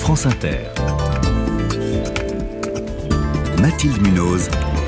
France Inter. Mathilde Munoz.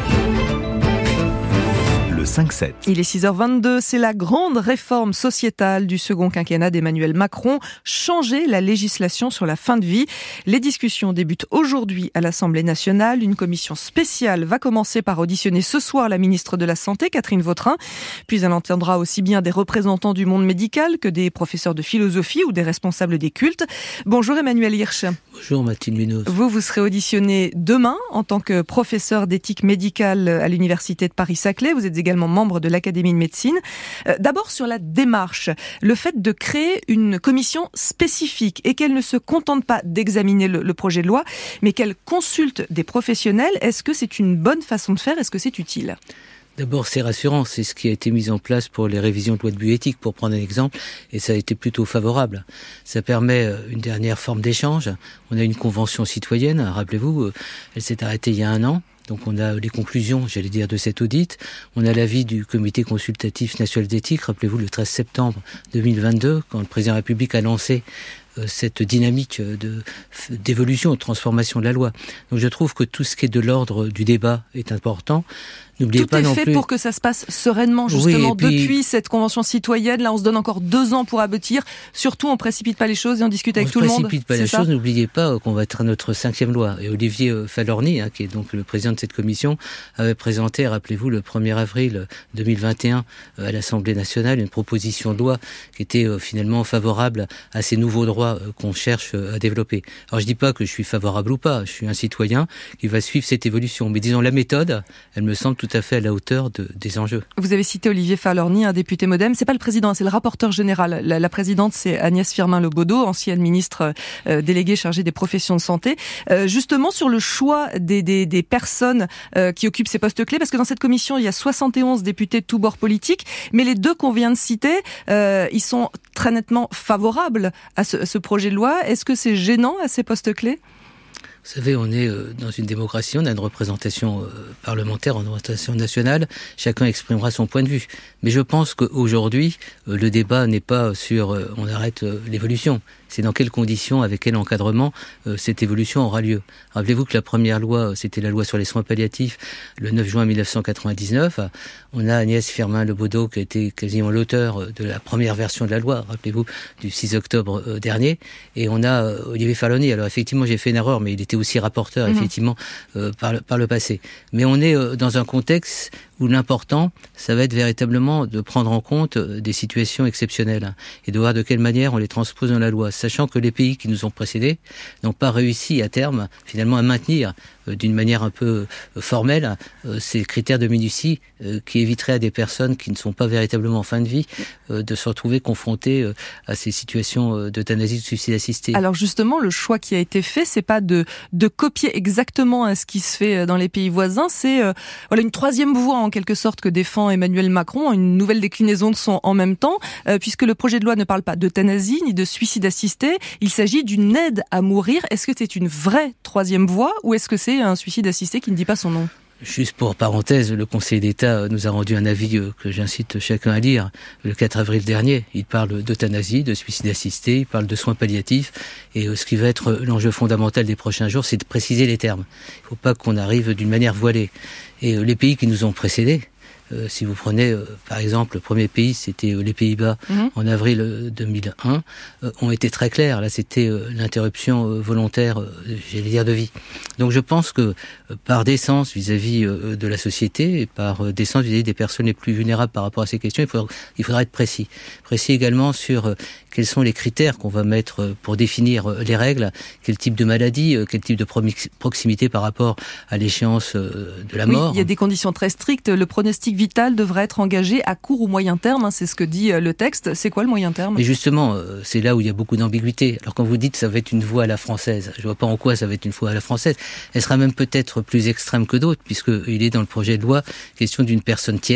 Le 5-7. Il est 6h22, c'est la grande réforme sociétale du second quinquennat d'Emmanuel Macron, changer la législation sur la fin de vie. Les discussions débutent aujourd'hui à l'Assemblée nationale. Une commission spéciale va commencer par auditionner ce soir la ministre de la Santé, Catherine Vautrin. Puis elle entendra aussi bien des représentants du monde médical que des professeurs de philosophie ou des responsables des cultes. Bonjour Emmanuel Hirsch. Bonjour Mathilde Munoz. Vous serez auditionné demain en tant que professeur d'éthique médicale à l'Université de Paris-Saclay. Vous êtes également membre de l'Académie de médecine. D'abord sur la démarche, le fait de créer une commission spécifique et qu'elle ne se contente pas d'examiner le projet de loi, mais qu'elle consulte des professionnels, est-ce que c'est une bonne façon de faire ? Est-ce que c'est utile ? D'abord, c'est rassurant, c'est ce qui a été mis en place pour les révisions de loi de bioéthique, pour prendre un exemple, et ça a été plutôt favorable. Ça permet une dernière forme d'échange. On a une convention citoyenne, rappelez-vous, elle s'est arrêtée il y a 1 an. Donc on a les conclusions, j'allais dire, de cet audit. On a l'avis du Comité consultatif national d'éthique, rappelez-vous, le 13 septembre 2022, quand le président de la République a lancé cette dynamique d'évolution, de transformation de la loi. Donc je trouve que tout ce qui est de l'ordre du débat est important. N'oubliez pas non plus. Tout est fait pour que ça se passe sereinement, justement. Oui, depuis cette convention citoyenne, là, on se donne encore 2 ans pour aboutir. Surtout, on précipite pas les choses et on discute avec tout le monde. On précipite pas les choses. N'oubliez pas qu'on va être à notre 5e loi. Et Olivier Falorni, qui est donc le président de cette commission, avait présenté, rappelez-vous, le 1er avril 2021 à l'Assemblée nationale, une proposition de loi qui était finalement favorable à ces nouveaux droits qu'on cherche à développer. Alors je dis pas que je suis favorable ou pas. Je suis un citoyen qui va suivre cette évolution. Mais disons, la méthode, elle me semble tout à fait à la hauteur des enjeux. Vous avez cité Olivier Falorni, un député MoDem. C'est pas le président, c'est le rapporteur général. La présidente, c'est Agnès Firmin-Lebaudot, ancienne ministre déléguée chargée des professions de santé. Justement, sur le choix des personnes qui occupent ces postes clés, parce que dans cette commission, il y a 71 députés de tous bords politiques, mais les 2 qu'on vient de citer, ils sont très nettement favorables à ce projet de loi. Est-ce que c'est gênant à ces postes clés ? Vous savez, on est dans une démocratie, on a une représentation parlementaire, une représentation nationale, chacun exprimera son point de vue. Mais je pense qu'aujourd'hui, le débat n'est pas sur on arrête l'évolution, c'est dans quelles conditions, avec quel encadrement cette évolution aura lieu. Rappelez-vous que la première loi, c'était la loi sur les soins palliatifs, le 9 juin 1999. On a Agnès Firmin-Lebaudot qui a été quasiment l'auteur de la première version de la loi, rappelez-vous, du 6 octobre dernier. Et on a Olivier Falorni. Alors effectivement, j'ai fait une erreur, mais il était aussi rapporteur, effectivement, par le passé. Mais on est dans un contexte où l'important, ça va être véritablement de prendre en compte des situations exceptionnelles et de voir de quelle manière on les transpose dans la loi, sachant que les pays qui nous ont précédés n'ont pas réussi à terme, finalement, à maintenir d'une manière un peu formelle ces critères de minutie qui éviteraient à des personnes qui ne sont pas véritablement en fin de vie de se retrouver confrontées à ces situations d'euthanasie, de suicide assisté. Alors justement, le choix qui a été fait, c'est pas de copier exactement ce qui se fait dans les pays voisins, c'est une 3e voie en quelque sorte que défend Emmanuel Macron, une nouvelle déclinaison de son en même temps, puisque le projet de loi ne parle pas d'euthanasie ni de suicide assisté, il s'agit d'une aide à mourir. Est-ce que c'est une vraie 3e voie ou est-ce que c'est un suicide assisté qui ne dit pas son nom ? Juste pour parenthèse, le Conseil d'État nous a rendu un avis que j'incite chacun à lire le 4 avril dernier. Il parle d'euthanasie, de suicide assisté, il parle de soins palliatifs. Et ce qui va être l'enjeu fondamental des prochains jours, c'est de préciser les termes. Il ne faut pas qu'on arrive d'une manière voilée. Et les pays qui nous ont précédés, si vous prenez, par exemple, le premier pays, c'était les Pays-Bas, en avril 2001, ont été très clairs. Là, c'était l'interruption volontaire, j'allais dire, de vie. Donc, je pense que par décence vis-à-vis de la société et par décence vis-à-vis des personnes les plus vulnérables par rapport à ces questions, il faudra être précis. Précis également sur quels sont les critères qu'on va mettre pour définir les règles, quel type de maladie, quel type de proximité par rapport à l'échéance de la mort. Oui, il y a des conditions très strictes. Le pronostic vital devrait être engagé à court ou moyen terme, c'est ce que dit le texte. C'est quoi le moyen terme ? Et justement, c'est là où il y a beaucoup d'ambiguïté. Alors quand vous dites ça va être une voie à la française, je vois pas en quoi ça va être une voie à la française. Elle sera même peut-être plus extrême que d'autres, puisqu'il est dans le projet de loi question d'une personne tierce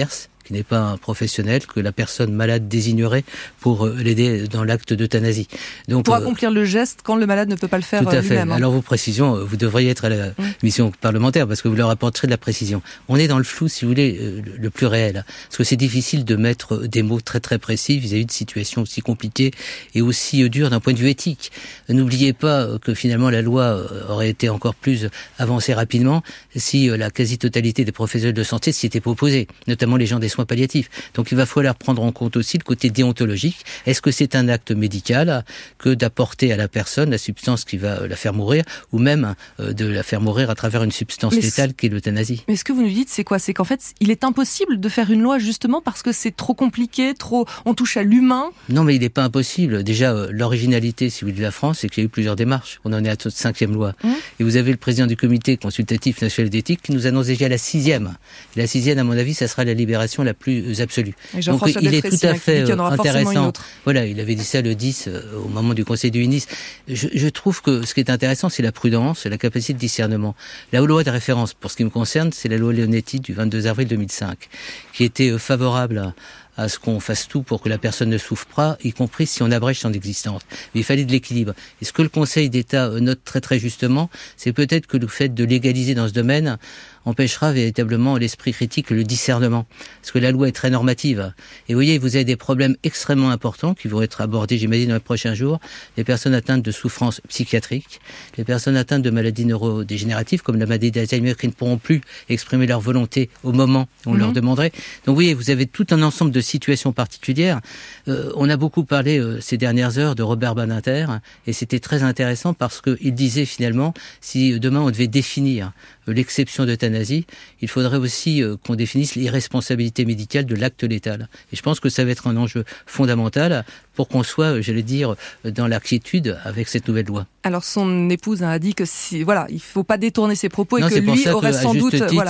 qui n'est pas un professionnel, que la personne malade désignerait pour l'aider dans l'acte d'euthanasie. Donc, pour accomplir le geste quand le malade ne peut pas le faire lui-même. Tout à fait. Alors vos précisions, vous devriez être à la mission parlementaire parce que vous leur apporterez de la précision. On est dans le flou, si vous voulez, le plus réel. Parce que c'est difficile de mettre des mots très très précis vis-à-vis de situations aussi compliquées et aussi dures d'un point de vue éthique. N'oubliez pas que finalement la loi aurait été encore plus avancée rapidement si la quasi-totalité des professionnels de santé s'y étaient proposés, notamment les gens des soins palliatifs. Donc il va falloir prendre en compte aussi le côté déontologique. Est-ce que c'est un acte médical que d'apporter à la personne la substance qui va la faire mourir ou même de la faire mourir à travers une substance létale qui est l'euthanasie? Mais ce que vous nous dites, c'est quoi? C'est qu'en fait, il est impossible de faire une loi justement parce que c'est trop compliqué, on touche à l'humain. Non, mais il n'est pas impossible. Déjà, l'originalité, si vous voulez, de la France, c'est qu'il y a eu plusieurs démarches. On en est à notre 5e loi. Et vous avez le président du comité consultatif national d'éthique qui nous annonce déjà la 6e. Et la 6e, à mon avis, ça sera la libération la plus absolue. Donc il est tout à fait intéressant. Voilà, il avait dit ça le 10 au moment du Conseil du ministre. Je trouve que ce qui est intéressant, c'est la prudence, la capacité de discernement. La loi de référence, pour ce qui me concerne, c'est la loi Leonetti du 22 avril 2005, qui était favorable à ce qu'on fasse tout pour que la personne ne souffre pas, y compris si on abrège son existence. Mais il fallait de l'équilibre. Et ce que le Conseil d'État note très très justement, c'est peut-être que le fait de légaliser dans ce domaine empêchera véritablement l'esprit critique, le discernement. Parce que la loi est très normative. Et vous voyez, vous avez des problèmes extrêmement importants qui vont être abordés, j'imagine, dans les prochains jours. Les personnes atteintes de souffrances psychiatriques, les personnes atteintes de maladies neurodégénératives, comme la maladie d'Alzheimer, qui ne pourront plus exprimer leur volonté au moment où on leur demanderait. Donc vous voyez, vous avez tout un ensemble de situations particulières. On a beaucoup parlé ces dernières heures de Robert Badinter, et c'était très intéressant parce qu'il disait finalement, si demain on devait définir l'exception d'euthanasie, il faudrait aussi qu'on définisse l'irresponsabilité médicale de l'acte létal. Et je pense que ça va être un enjeu fondamental pour qu'on soit, j'allais dire, dans la quiétude avec cette nouvelle loi. Alors son épouse a dit que il faut pas détourner ses propos et que lui aurait sans doute,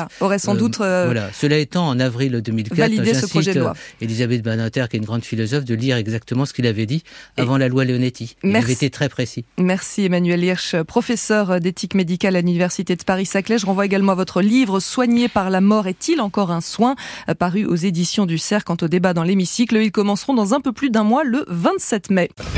Cela étant, en avril 2004, validé ce projet de loi. Elisabeth Badinter, qui est une grande philosophe, de lire exactement ce qu'il avait dit avant la loi Leonetti. Il avait été très précis. Merci Emmanuel Hirsch, professeur d'éthique médicale à l'Université de Paris-Saclay. Je renvoie également à votre livre « Soigné par la mort est-il encore un soin ?» paru aux éditions du Cerf. Quant au débat dans l'hémicycle, ils commenceront dans un peu plus d'un mois, le 27 mai.